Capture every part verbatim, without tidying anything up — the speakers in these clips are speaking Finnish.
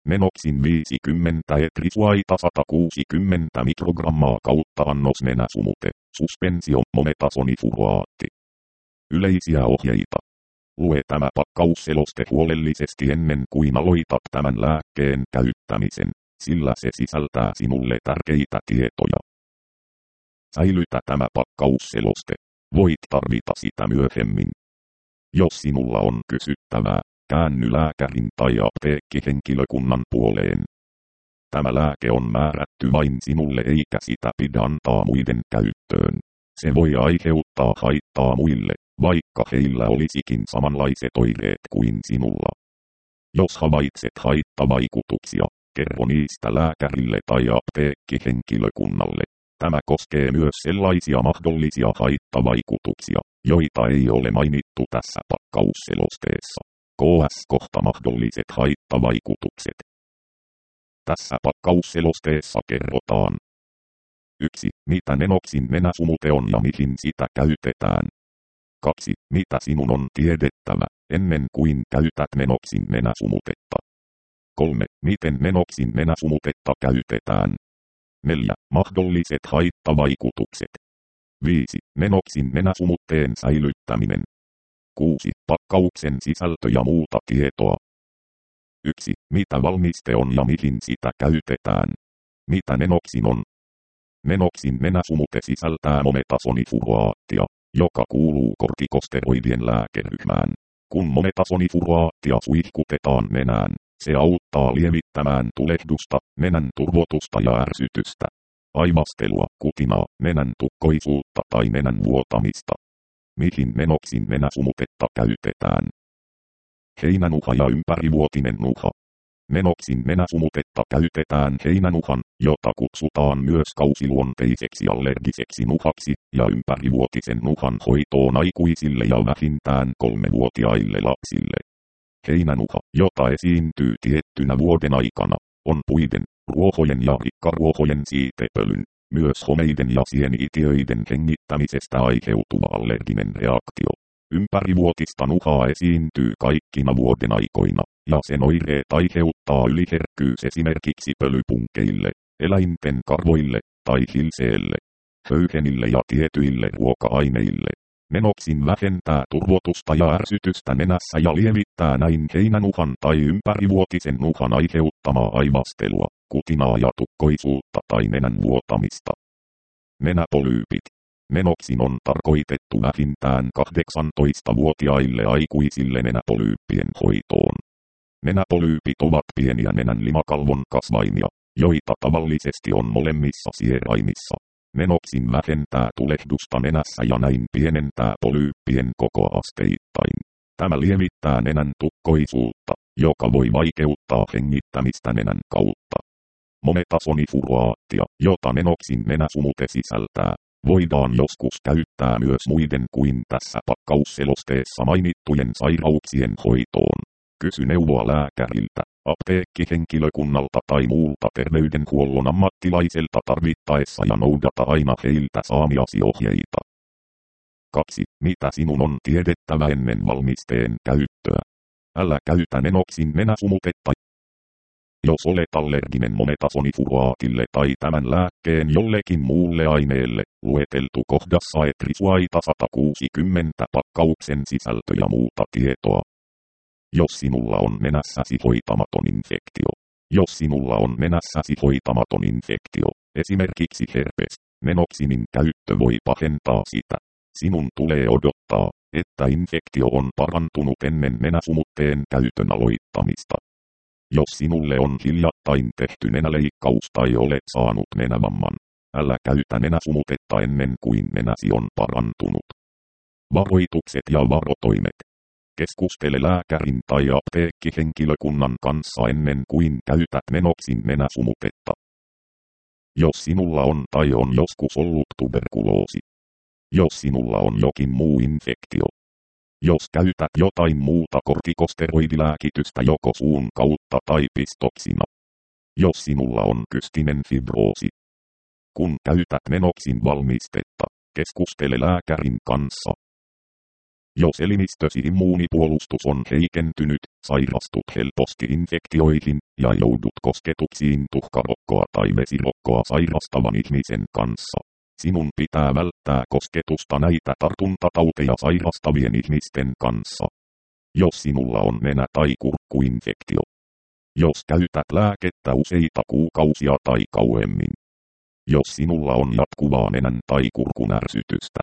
Menoksin viisikymmentä etrisuaita sata kuusikymmentä mikrogrammaa kautta annos nenäsumute, suspensio mometasonifuroaatti. Yleisiä ohjeita. Lue tämä pakkausseloste huolellisesti ennen kuin aloitat tämän lääkkeen käyttämisen, sillä se sisältää sinulle tärkeitä tietoja. Säilytä tämä pakkausseloste. Voit tarvita sitä myöhemmin. Jos sinulla on kysyttävää, käänny lääkärin tai apteekkihenkilökunnan puoleen. Tämä lääke on määrätty vain sinulle eikä sitä pidä antaa muiden käyttöön. Se voi aiheuttaa haittaa muille, vaikka heillä olisikin samanlaiset oireet kuin sinulla. Jos havaitset haittavaikutuksia, kerro niistä lääkärille tai apteekkihenkilökunnalle. Tämä koskee myös sellaisia mahdollisia haittavaikutuksia, joita ei ole mainittu tässä pakkausselosteessa. K S kohta mahdolliset haittavaikutukset. Tässä pakkausselosteessa kerrotaan. yksi. Mitä Menoksin nenäsumute on ja mihin sitä käytetään. kaksi. Mitä sinun on tiedettävä, ennen kuin käytät Menoksin nenäsumutetta. kolme. Miten Menoksin nenäsumutetta käytetään. neljä. Mahdolliset haittavaikutukset. viisi. Menoksin nenäsumutteen säilyttäminen. kuusi. Pakkauksen sisältö ja muuta tietoa. yksi. Mitä valmiste on ja mihin sitä käytetään. Mitä Menoksin on? Menoksin nenäsumute sisältää mometasonifuroaattia, joka kuuluu kortikosteroidien lääkeryhmään. Kun mometasonifuroaattia suihkutetaan nenään, se auttaa lievittämään tulehdusta, nenän turvotusta ja ärsytystä, aivastelua, kutinaa, nenän tukkoisuutta tai nenän vuotamista. Mihin Menoksin nenäsumutetta käytetään? Heinänuha ja ympärivuotinen nuha. Menoksin nenäsumutetta käytetään heinänuhan, jota kutsutaan myös kausiluonteiseksi allergiseksi nuhaksi, ja ympärivuotisen nuhan hoitoon aikuisille ja vähintään kolmevuotiaille lapsille. Heinänuha, jota esiintyy tiettynä vuoden aikana, on puiden, ruohojen ja rikkaruohojen siitepölyn, myös homeiden ja sieni-itiöiden hengittämisestä aiheutuva allerginen reaktio. Ympärivuotista nuhaa esiintyy kaikkina vuoden aikoina, ja sen oireet aiheuttaa yliherkkyys esimerkiksi pölypunkeille, eläinten karvoille tai hilseelle, höyhenille ja tietyille ruoka-aineille. Menoksin vähentää turvotusta ja ärsytystä nenässä ja lievittää näin heinänuhan tai ympärivuotisen nuhan aiheuttamaa aivastelua, kutinaa ja tukkoisuutta tai nenän vuotamista. Nenäpolyypit. Menoksin on tarkoitettu vähintään kahdeksantoistavuotiaille aikuisille nenäpolyyppien hoitoon. Nenäpolyypit ovat pieniä nenän limakalvon kasvaimia, joita tavallisesti on molemmissa sieraimissa. Menoksin vähentää tulehdusta nenässä ja näin pienentää polyyppien koko asteittain. Tämä lievittää nenän tukkoisuutta, joka voi vaikeuttaa hengittämistä nenän kautta. Mometasonifuroaattia, jota Menoksin nenäsumute sisältää, voidaan joskus käyttää myös muiden kuin tässä pakkausselosteessa mainittujen sairauksien hoitoon. Kysy neuvoa lääkäriltä, apteekkihenkilökunnalta tai muulta terveydenhuollon ammattilaiselta tarvittaessa ja noudata aina heiltä saamiasi ohjeita. kaksi. Mitä sinun on tiedettävä ennen valmisteen käyttöä? Älä käytä Menoksin nenäsumutetta. Jos olet allerginen mometasonifuroaatille tai tämän lääkkeen jollekin muulle aineelle, lueteltu kohdassa etrisuaita sata kuusikymmentä pakkauksen sisältö ja muuta tietoa. Jos sinulla on nenässäsi hoitamaton infektio. Jos sinulla on nenässäsi hoitamaton infektio, esimerkiksi herpes, Menoksinin käyttö voi pahentaa sitä. Sinun tulee odottaa, että infektio on parantunut ennen nenäsumutteen käytön aloittamista. Jos sinulle on hiljattain tehty nenäleikkaus tai olet saanut nenävamman, älä käytä nenäsumutetta ennen kuin nenäsi on parantunut. Varoitukset ja varotoimet. Keskustele lääkärin tai apteekkihenkilökunnan kanssa ennen kuin käytät Menoksin nenäsumutetta. Jos sinulla on tai on joskus ollut tuberkuloosi. Jos sinulla on jokin muu infektio. Jos käytät jotain muuta kortikosteroidilääkitystä joko suun kautta tai pistoksina. Jos sinulla on kystinen fibroosi. Kun käytät Menoksin valmistetta, keskustele lääkärin kanssa. Jos elimistösi immuunipuolustus on heikentynyt, sairastut helposti infektioihin ja joudut kosketuksiin tuhkarokkoa tai vesirokkoa sairastavan ihmisen kanssa. Sinun pitää välttää kosketusta näitä tartuntatauteja sairastavien ihmisten kanssa. Jos sinulla on nenä- tai kurkkuinfektio. Jos käytät lääkettä useita kuukausia tai kauemmin. Jos sinulla on jatkuvaa nenän tai kurkun ärsytystä.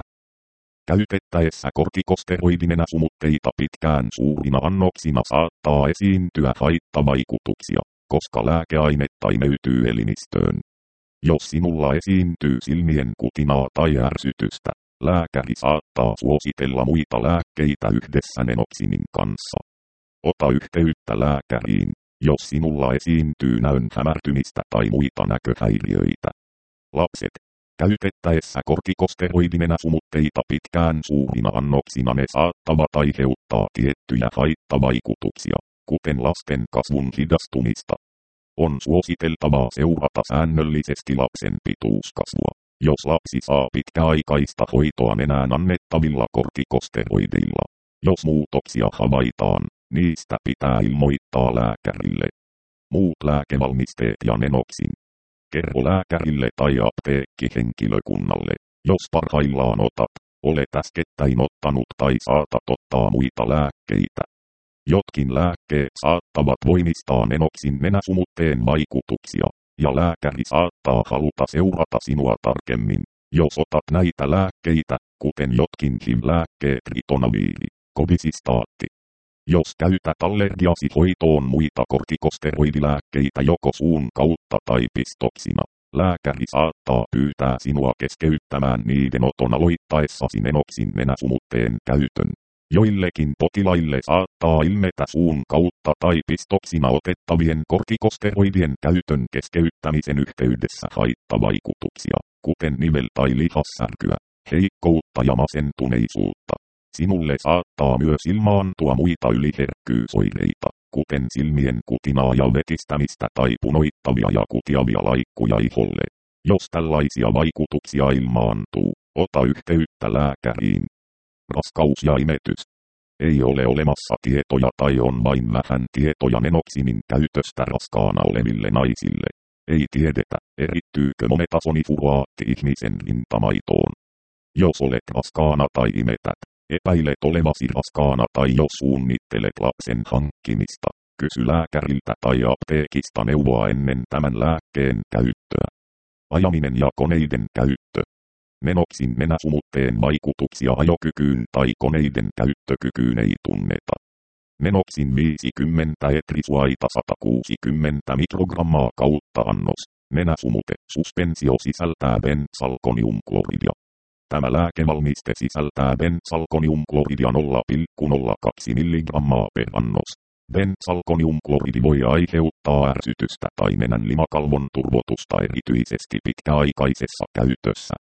Käytettäessä kortikosteroidinenäsumutteita pitkään suurina annoksina saattaa esiintyä haittavaikutuksia, koska lääkeainetta imeytyy elimistöön. Jos sinulla esiintyy silmien kutinaa tai ärsytystä, lääkäri saattaa suositella muita lääkkeitä yhdessä nenoksinin kanssa. Ota yhteyttä lääkäriin, jos sinulla esiintyy näön hämärtymistä tai muita näköhäiriöitä. Lapset. Käytettäessä kortikosteroidinenäsumutteita pitkään suurina annoksina ne saattavat aiheuttaa tiettyjä haittavaikutuksia, kuten lasten kasvun hidastumista. On suositeltavaa seurata säännöllisesti lapsen pituuskasvua, jos lapsi saa pitkäaikaista hoitoa nenään annettavilla kortikosteroideilla. Jos muutoksia havaitaan, niistä pitää ilmoittaa lääkärille. Muut lääkevalmisteet ja nenoksin. Kerro lääkärille tai apteekkihenkilökunnalle, jos parhaillaan otat, olet äskettäin ottanut tai saatat ottaa muita lääkkeitä. Jotkin lääkkeet saattavat voimistaa nenoksin nenäsumutteen vaikutuksia, ja lääkäri saattaa haluta seurata sinua tarkemmin, jos otat näitä lääkkeitä, kuten jotkin H I V-lääkkeet ritonaviiri, kodisistaatti. Jos käytät allergiasi hoitoon muita kortikosteroidilääkkeitä joko suun kautta tai pistoksina, lääkäri saattaa pyytää sinua keskeyttämään niiden oton aloittaessasi nenoksin nenäsumutteen käytön. Joillekin potilaille saattaa ilmetä suun kautta tai pistoksina otettavien kortikosteroidien käytön keskeyttämisen yhteydessä haittavaikutuksia, kuten nivel- tai lihassärkyä, heikkoutta ja masentuneisuutta. Sinulle saattaa myös ilmaantua muita yliherkkyysoireita, kuten silmien kutinaa ja vetistämistä tai punoittavia ja kutiavia laikkuja iholle. Jos tällaisia vaikutuksia ilmaantuu, ota yhteyttä lääkäriin. Raskaus ja imetys. Ei ole olemassa tietoja tai on vain vähän tietoja nenoksinin käytöstä raskaana oleville naisille. Ei tiedetä, erittyykö mometasonifuroaatti ihmisen rintamaitoon. Jos olet raskaana tai imetät, epäilet olevasi raskaana tai jos suunnittelet lapsen hankkimista, kysy lääkäriltä tai apteekista neuvoa ennen tämän lääkkeen käyttöä. Ajaminen ja koneiden käyttö. Nenoksin nenäsumutteen vaikutuksia ajokykyyn tai koneiden käyttökykyyn ei tunneta. Nenoksin viisikymmentä etrisuaita sata kuusikymmentä mikrogrammaa kautta annos. Nenäsumute suspensio sisältää benzalkoniumkloridia. Tämä lääkevalmiste sisältää benzalkoniumkloridia nolla pilkku nolla kaksi milligrammaa per annos. Benzalkoniumkloridi voi aiheuttaa ärsytystä tai nenän limakalvon turvotusta erityisesti pitkäaikaisessa käytössä.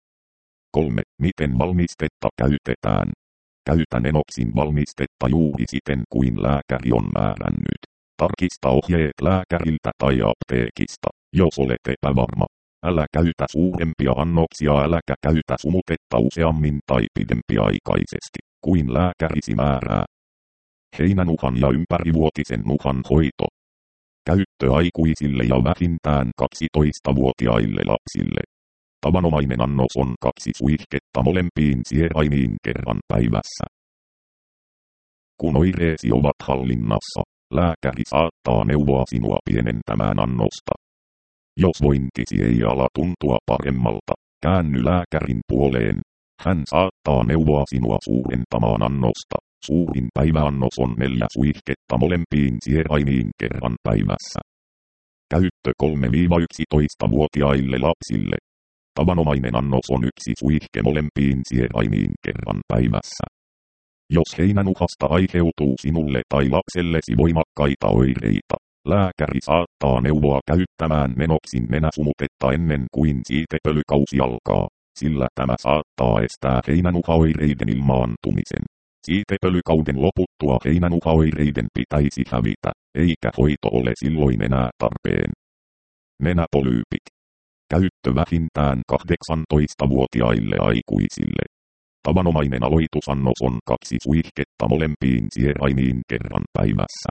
kolme. Miten valmistetta käytetään? Käytä nenoksin valmistetta juuri siten kuin lääkäri on määrännyt. Tarkista ohjeet lääkäriltä tai apteekista, jos olet epävarma. Älä käytä suurempia annoksia, äläkä käytä sumutetta useammin tai pidempiaikaisesti kuin lääkärisi määrää. Heinänuhan ja ympärivuotisen nuhan hoito. Käyttö aikuisille ja vähintään kaksitoistavuotiaille lapsille. Tavanomainen annos on kaksi suihketta molempiin sieraimiin kerran päivässä. Kun oireesi ovat hallinnassa, lääkäri saattaa neuvoa sinua pienentämään annosta. Jos vointisi ei ala tuntua paremmalta, käänny lääkärin puoleen. Hän saattaa neuvoa sinua suurentamaan annosta. Suurin päiväannos on neljä suihketta molempiin sieraimiin kerran päivässä. Käyttö kolme–yksitoistavuotiaille lapsille. Tavanomainen annos on yksi suihke molempiin sieraimiin kerran päivässä. Jos heinänuhasta aiheutuu sinulle tai lapsellesi voimakkaita oireita, lääkäri saattaa neuvoa käyttämään nenoksin nenäsumutetta ennen kuin siitepölykausi alkaa, sillä tämä saattaa estää heinänuhaoireiden ilmaantumisen. Siitepölykauden loputtua heinänuhaoireiden pitäisi hävitä, eikä hoito ole silloin enää tarpeen. Nenäpolyypit. Käyttö vähintään kahdeksantoistavuotiaille aikuisille. Tavanomainen aloitusannos on kaksi suihketta molempiin sieraimiin kerran päivässä.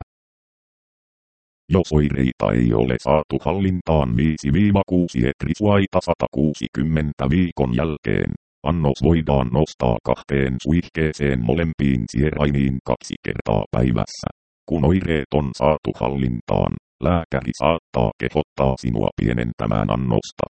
Jos oireita ei ole saatu hallintaan viisi kuusi etrisuaita sata kuusikymmentä viikon jälkeen, annos voidaan nostaa kahteen suihkeeseen molempiin sieraimiin kaksi kertaa päivässä. Kun oireet on saatu hallintaan, lääkäri saattaa kehottaa sinua pienentämään annosta.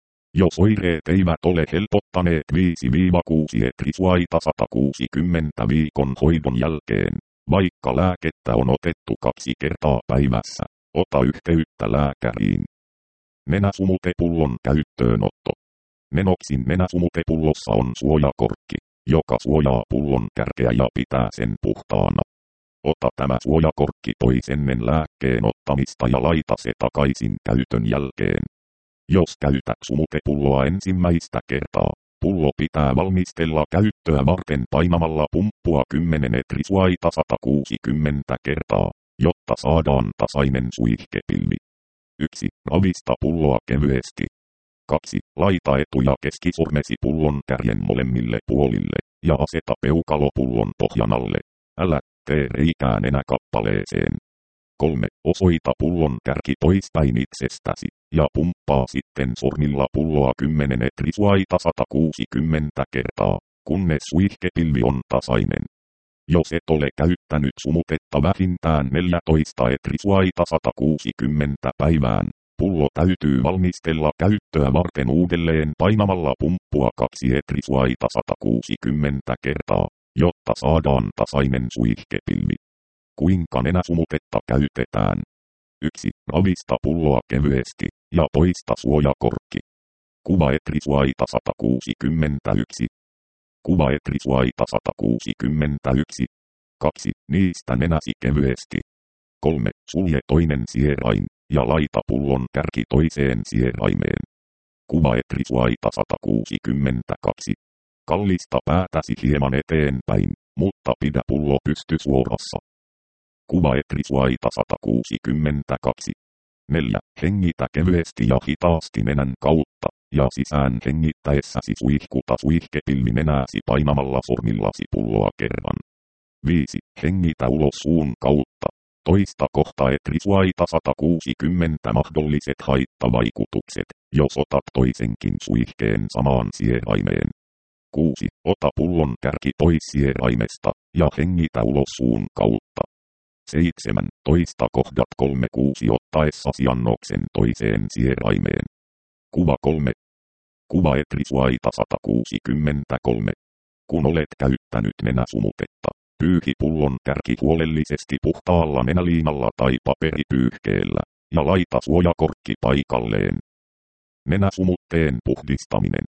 Jos oireet eivät ole helpottaneet viisi kuusi etrisuaita sata kuusikymmentä viikon hoidon jälkeen, vaikka lääkettä on otettu kaksi kertaa päivässä, ota yhteyttä lääkäriin. Nenäsumutepullon käyttöönotto. Nenoxin nenäsumutepullossa on suojakorkki, joka suojaa pullon kärkeä ja pitää sen puhtaana. Ota tämä suojakorkki pois ennen lääkkeen ottamista ja laita se takaisin käytön jälkeen. Jos käytät sumutepulloa ensimmäistä kertaa, pullo pitää valmistella käyttöä varten painamalla pumppua kymmenen etrisuaita sata kuusikymmentä kertaa, jotta saadaan tasainen suihkepilvi. yksi. Ravista pulloa kevyesti. kaksi. Laita etu- ja keskisormesi pullon kärjen molemmille puolille, ja aseta peukalo pullon pohjan alle. Älä tee reikää nenäkappaleeseen. kolme. Osoita pullon kärki poispäin itsestäsi, ja pumppaa sitten sormilla pulloa kymmenen etrisuaita sata kuusikymmentä kertaa, kunnes suihkepilvi on tasainen. Jos et ole käyttänyt sumutetta vähintään neljätoista etrisuaita sata kuusikymmentä päivään, pullo täytyy valmistella käyttöä varten uudelleen painamalla pumppua kaksi etrisuaita sata kuusikymmentä kertaa, jotta saadaan tasainen suihkepilvi. Kuinka nenäsumutetta käytetään? yksi. Ravista pulloa kevyesti, ja poista suojakorkki. Kuva etrisuaita sata kuusikymmentäyksi. Kuva etrisuaita sata kuusikymmentäyksi. kaksi. Niistä nenäsi kevyesti. kolme. Sulje toinen sierain, ja laita pullon kärki toiseen sieraimeen. Kuva etrisuaita sata kuusikymmentäkaksi. Kallista päätäsi hieman eteenpäin, mutta pidä pullo pystysuorassa. Kuva etrisuaita sata kuusikymmentäkaksi. neljä. Hengitä kevyesti ja hitaasti nenän kautta, ja sisään hengittäessäsi suihkuta suihkepilvi nenääsi painamalla sormillasi pulloa kerran. viisi. Hengitä ulos suun kautta. Toista kohta etrisuaita sata kuusikymmentä mahdolliset haittavaikutukset, jos otat toisenkin suihkeen samaan sieraimeen. kuusi. Ota pullon kärki pois sieraimesta, ja hengitä ulos suun kautta. seitsemän. Toista kohdat kolme kuusi ottaessasi annoksen toiseen sieraimeen. Kuva kolme. Kuva etrisuaita sata kuusikymmentäkolme. Kun olet käyttänyt nenäsumutetta, pyyhi pullon kärki huolellisesti puhtaalla nenäliinalla tai paperipyyhkeellä, ja laita suojakorkki paikalleen. Nenäsumutteen puhdistaminen.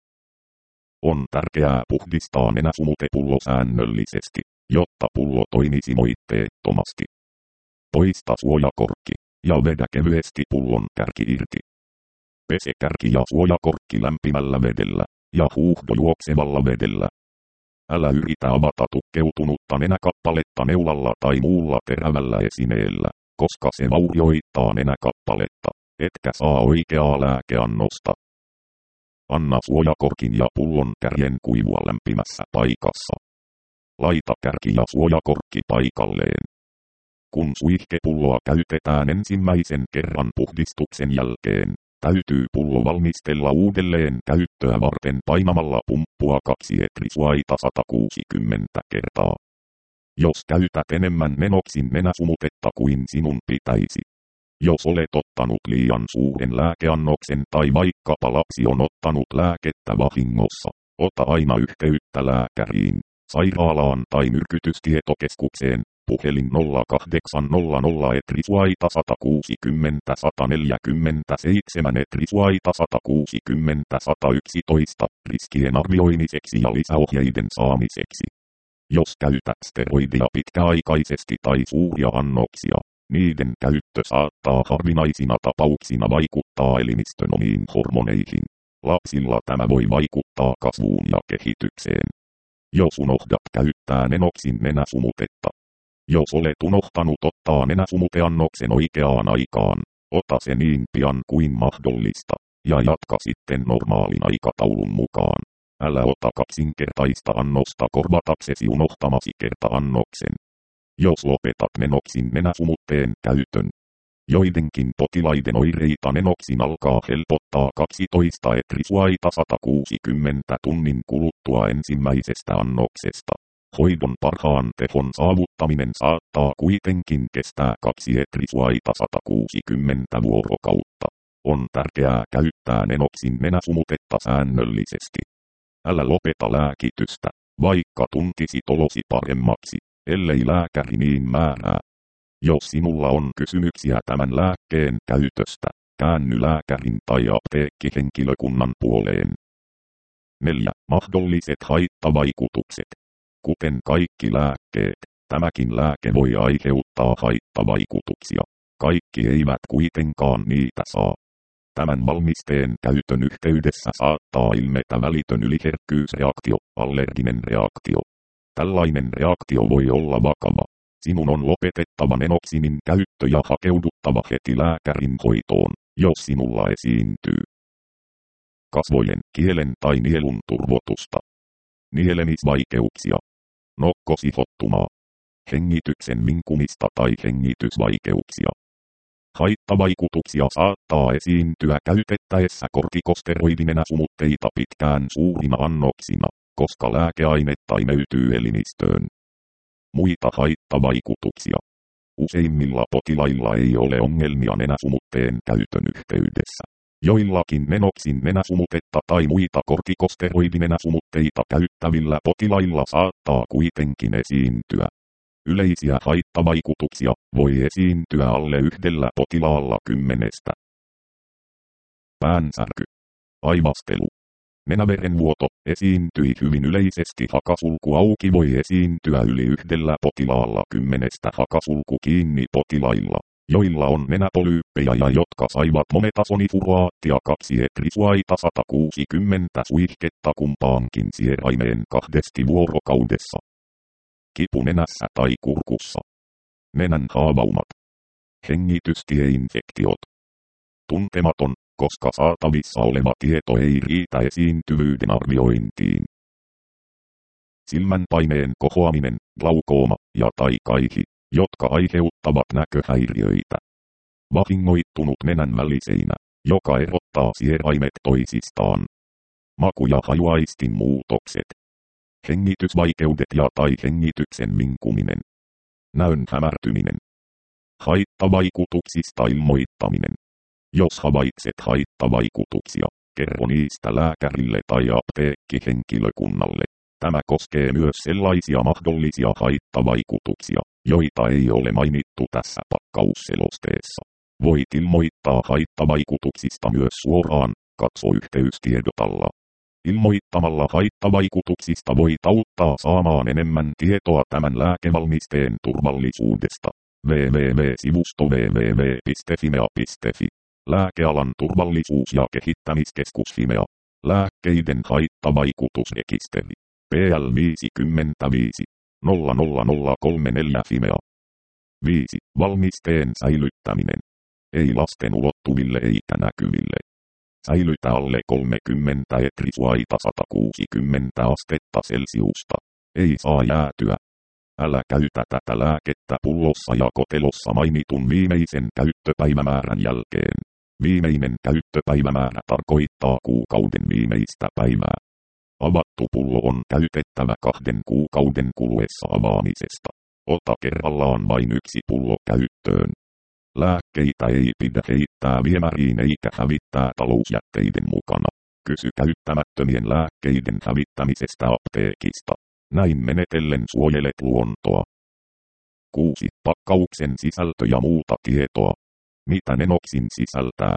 On tärkeää puhdistaa nenäsumutepullo säännöllisesti, jotta pullo toimisi moitteettomasti. Poista suojakorkki, ja vedä kevyesti pullon kärki irti. Pese kärki ja suojakorkki lämpimällä vedellä, ja huuhdo juoksevalla vedellä. Älä yritä avata tukkeutunutta nenäkappaletta neulalla tai muulla terävällä esineellä, koska se vaurioittaa nenäkappaletta, etkä saa oikeaa lääkeannosta. Anna suojakorkin ja pullon kärjen kuivua lämpimässä paikassa. Laita kärki ja suojakorkki paikalleen. Kun suihkepulloa käytetään ensimmäisen kerran puhdistuksen jälkeen, täytyy pullo valmistella uudelleen käyttöä varten painamalla pumppua kaksi etrisuaita sata kuusikymmentä kertaa. Jos käytät enemmän Nenoxin nenäsumutetta kuin sinun pitäisi. Jos olet ottanut liian suuren lääkeannoksen tai vaikkapa lapsi on ottanut lääkettä vahingossa, ota aina yhteyttä lääkäriin, sairaalaan tai myrkytystietokeskukseen, puhelin nolla kahdeksan nolla nolla etrisuaita sata kuusikymmentä sata neljäkymmentäseitsemän etrisuaita sata kuusikymmentä sata yksitoista, riskien arvioimiseksi ja lisäohjeiden saamiseksi. Jos käytät steroidia pitkäaikaisesti tai suuria annoksia, niiden käyttö saattaa harvinaisina tapauksina vaikuttaa elimistön omiin hormoneihin. Lapsilla tämä voi vaikuttaa kasvuun ja kehitykseen. Jos unohdat käyttää Nenoxin nenäsumutetta. Jos olet unohtanut ottaa nenäsumuteannoksen oikeaan aikaan, ota se niin pian kuin mahdollista, ja jatka sitten normaalin aikataulun mukaan. Älä ota kaksinkertaista annosta korvataksesi unohtamasi kerta-annoksen. Jos lopetat nenoksin nenäsumutteen käytön. Joidenkin potilaiden oireita nenoksin alkaa helpottaa kaksitoista etrisuaita sata kuusikymmentä tunnin kuluttua ensimmäisestä annoksesta. Hoidon parhaan tehon saavuttaminen saattaa kuitenkin kestää kaksi etrisuaita sata kuusikymmentä vuorokautta. On tärkeää käyttää nenoksin nenäsumutetta säännöllisesti. Älä lopeta lääkitystä, vaikka tuntisit olosi paremmaksi, ellei lääkäri niin määrää. Jos sinulla on kysymyksiä tämän lääkkeen käytöstä, käänny lääkärin tai apteekkihenkilökunnan puoleen. neljä. Mahdolliset haittavaikutukset. Kuten kaikki lääkkeet, tämäkin lääke voi aiheuttaa haittavaikutuksia. Kaikki eivät kuitenkaan niitä saa. Tämän valmisteen käytön yhteydessä saattaa ilmetä välitön yliherkkyysreaktio, allerginen reaktio. Tällainen reaktio voi olla vakava. Sinun on lopetettava nenoksinin käyttö ja hakeuduttava heti lääkärin hoitoon, jos sinulla esiintyy kasvojen, kielen tai nielun turvotusta, nielemisvaikeuksia, nokkosihottumaa, hengityksen vinkumista tai hengitysvaikeuksia. Haittavaikutuksia saattaa esiintyä käytettäessä kortikosteroidinenäsumutteita pitkään suurina annoksina, koska lääkeainetta imeytyy elimistöön. Muita haittavaikutuksia. Useimmilla potilailla ei ole ongelmia nenäsumutteen käytön yhteydessä. Joillakin nenoksin nenäsumutetta tai muita kortikosteroidinenäsumutteita käyttävillä potilailla saattaa kuitenkin esiintyä. Yleisiä haittavaikutuksia voi esiintyä alle yhdellä potilaalla kymmenestä. Päänsärky. Aivastelu. Nenäverenvuoto esiintyi hyvin yleisesti. Hakasulku auki voi esiintyä yli yhdellä potilaalla kymmenestä. Hakasulku kiinni potilailla, joilla on nenäpolyyppejä ja jotka saivat mometasonifuraattia kaksi etrisuaita sata kuusikymmentä suihketta kumpaankin sieraimeen kahdesti vuorokaudessa. Kipu nenässä tai kurkussa. Nenän haavaumat. Hengitystieinfektiot. Tuntematon, koska saatavissa oleva tieto ei riitä esiintyvyyden arviointiin. Silmänpaineen kohoaminen, glaukooma ja tai kaihi, jotka aiheuttavat näköhäiriöitä. Vahingoittunut nenän väliseinä, joka erottaa sieraimet toisistaan. Maku- ja hajuaistin muutokset. Hengitysvaikeudet ja tai hengityksen vinkuminen. Näön hämärtyminen. Haittavaikutuksista ilmoittaminen. Jos havaitset haittavaikutuksia, kerro niistä lääkärille tai apteekkihenkilökunnalle. Tämä koskee myös sellaisia mahdollisia haittavaikutuksia, joita ei ole mainittu tässä pakkausselosteessa. Voit ilmoittaa haittavaikutuksista myös suoraan, katso yhteystiedot alla. Ilmoittamalla haittavaikutuksista voit auttaa saamaan enemmän tietoa tämän lääkevalmisteen turvallisuudesta. www-sivusto www piste fimea piste fi. Lääkealan turvallisuus- ja kehittämiskeskus Fimea. Lääkkeiden haittavaikutusrekisteri. P L viisikymmentäviisi nolla nolla nolla kolme neljä Fimea. viisi. Valmisteen säilyttäminen. Ei lasten ulottuville eikä näkyville. Säilytä alle kolmekymmentä etrisuaita sata kuusikymmentä astetta Celsiusta. Ei saa jäätyä. Älä käytä tätä lääkettä pullossa ja kotelossa mainitun viimeisen käyttöpäivämäärän jälkeen. Viimeinen käyttöpäivämäärä tarkoittaa kuukauden viimeistä päivää. Avattu pullo on käytettävä kahden kuukauden kuluessa avaamisesta. Ota kerrallaan vain yksi pullo käyttöön. Lääkkeitä ei pidä heittää viemäriin eikä hävittää talousjätteiden mukana. Kysy käyttämättömien lääkkeiden hävittämisestä apteekista. Näin menetellen suojelet luontoa. kuusi. Pakkauksen sisältö ja muuta tietoa. Mitä nenoksin sisältää?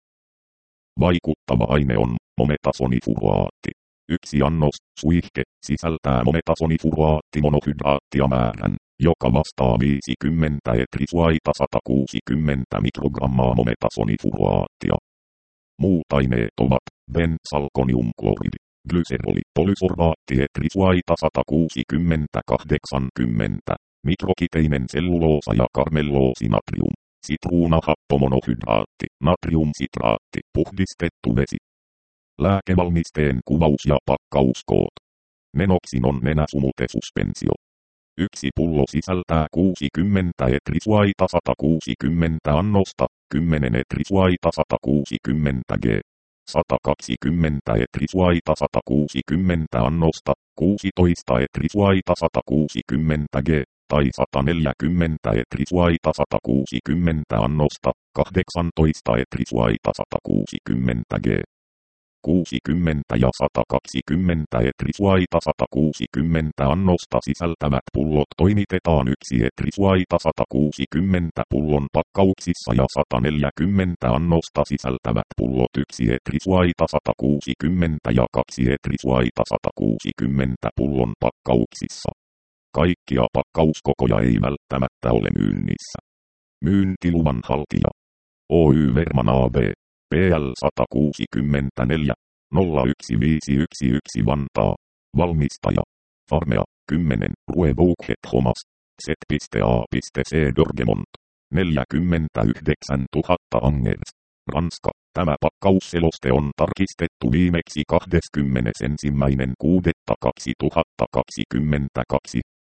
Vaikuttava aine on mometasonifuraatti. Yksi annos, suihke, sisältää mometasonifuraatti-monohydraattia määrän, joka vastaa viisikymmentä etrisuaita sata kuusikymmentä mikrogrammaa mometasonifuraattia. Muut aineet ovat bensalkoniumkloridi, glyseroli, polysorbaatti etrisuaita sata kuusikymmentä kahdeksankymmentä, mikrokiteinen selluloosa ja karmelloosinatrium, sitruunahappomonohydraatti, natriumsitraatti, puhdistettu vesi. Lääkevalmisteen kuvaus ja pakkauskoot. Nenoxinon nenäsumutesuspensio. Yksi pullo sisältää kuusikymmentä etrisuaita sata kuusikymmentä annosta, kymmenen etrisuaita sata kuusikymmentä grams. sata kaksikymmentä etrisuaita sata kuusikymmentä annosta, kuusitoista etrisuaita sata kuusikymmentä grams, tai sata neljäkymmentä etrisuaita sata kuusikymmentä annosta, kahdeksantoista etrisuaita sata kuusikymmentä grams. kuusikymmentä ja sata kaksikymmentä etrisuaita sata kuusikymmentä annosta sisältävät pullot toimitetaan yksi etrisuaita sata kuusikymmentä pullon pakkauksissa ja sata neljäkymmentä annosta sisältävät pullot yksi etrisuaita sata kuusikymmentä ja kaksi etrisuaita sata kuusikymmentä pullon pakkauksissa. Kaikkia pakkauskokoja ei välttämättä ole myynnissä. Myyntiluvan haltija. Oy Verman A B. P L sata kuusikymmentäneljä nolla yksi viisi yksi yksi Vantaa. Valmistaja. Farmea, kymmenen, Rue Bouquet Thomas. Z A C Dorgemont. neljäkymmentäyhdeksäntuhatta Angers. Ranska. Tämä pakkausseloste on tarkistettu viimeksi kahdeskymmenesensimmäinen kuudetta kaksituhattakaksikymmentäkaksi.